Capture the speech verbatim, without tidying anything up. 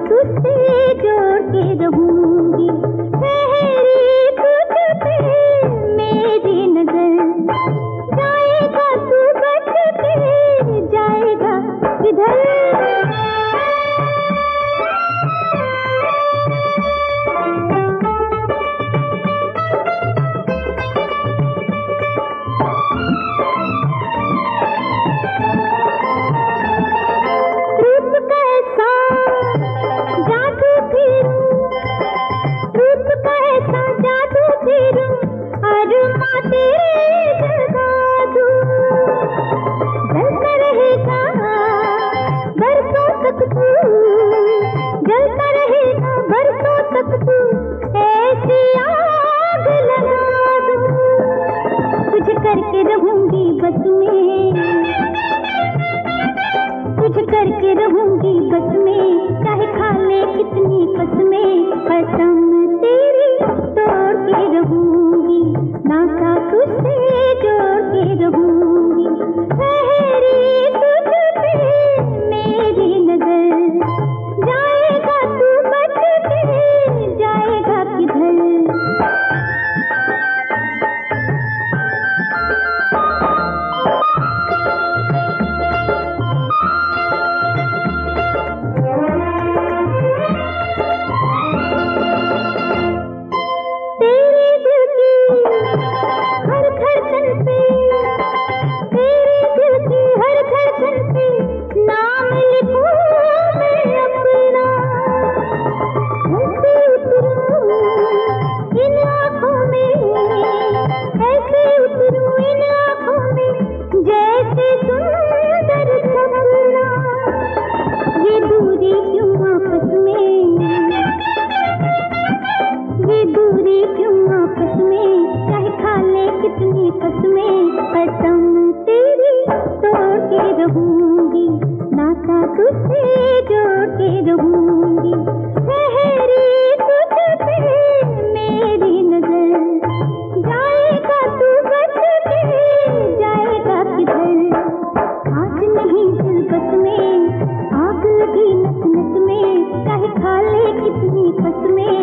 तुझसे जोड़ के रहूंगी, ठहरी तुझ पे मेरी नजर, जाएगा तू बच के जाएगा किधर। जलता रहेगा बरसों तक तू, ऐसी आग लगा दूं, तुझ करके रहूंगी बस में, तुझ करके रहूंगी बस में, चाहे खा ले कितनी कसमें, कसम तेरी तोड़ के रहूंगी, नाता तुझसे जोड़ के रहूंगी, ठहरी तुझ पे मेरी नजर, जाएगा तू बच के जाएगा किधर। तेरे दिल की हर धड़कन पे, तेरे दिल की हर धड़कन पे नाम लिखूं मैं अपना, ऐसे उतरूं इन आँखों में, ऐसे उतरूं इन आँखों में, जैसे सुंदर सपना। ये दूरी क्यों आपस में, ये दूरी क्यों आपस में, चाहे खा ले कितनी कसमें, कसम तेरी तोड़ के रहूंगी, नाता तुझसे जोड़ के रहूंगी, ठहरी तुझ पे मेरी नजर, जाएगा तू बच के जाएगा किधर। आज नहीं दिल बस में, आग लगी नस नस में, चाहे खा ले कितनी कसमें,